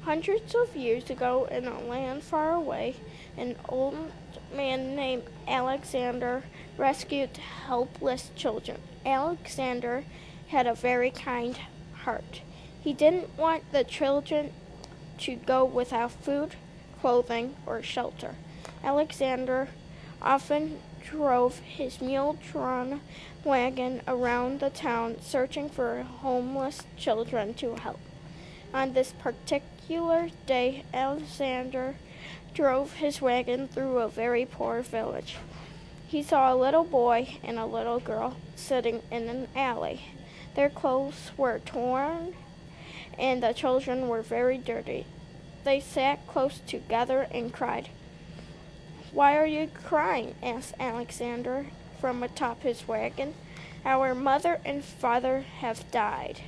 Hundreds of years ago, in a land far away, an old man named Alexander rescued helpless children. Alexander had a very kind heart. He didn't want the children to go without food, clothing, or shelter. Alexander often drove his mule-drawn wagon around the town searching for homeless children to help. On this particular day, Alexander drove his wagon through a very poor village. He saw a little boy and a little girl sitting in an alley. Their clothes were torn and the children were very dirty. They sat close together and cried. "Why are you crying?" asked Alexander from atop his wagon. "Our mother and father have died.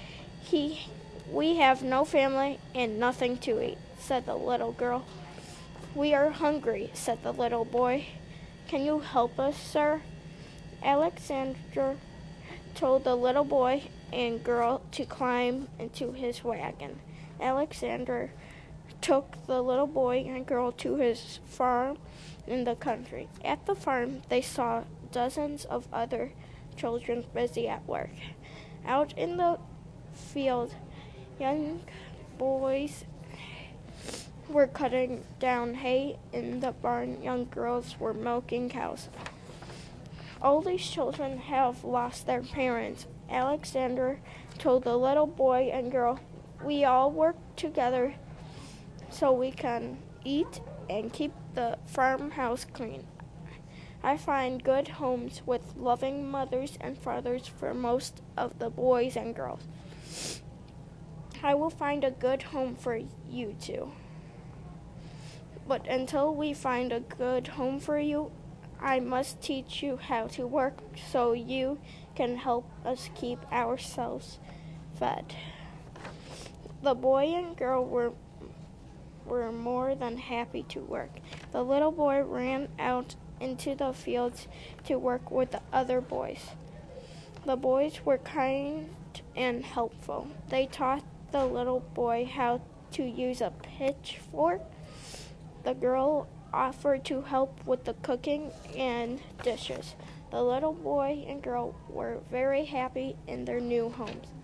We have no family and nothing to eat," said the little girl. "We are hungry," said the little boy. "Can you help us, sir?" Alexander told the little boy and girl to climb into his wagon. Alexander took the little boy and girl to his farm in the country. At the farm, they saw dozens of other children busy at work. Out in the field, young boys were cutting down hay. In the barn, young girls were milking cows. All these children have lost their parents. Alexander told the little boy and girl, "We all work together so we can eat and keep the farmhouse clean. I find good homes with loving mothers and fathers for most of the boys and girls. I will find a good home for you too. But until we find a good home for you, I must teach you how to work so you can help us keep ourselves fed." The boy and girl were more than happy to work. The little boy ran out into the fields to work with the other boys. The boys were kind and helpful. They taught the little boy how to use a pitchfork. The girl offered to help with the cooking and dishes. The little boy and girl were very happy in their new homes.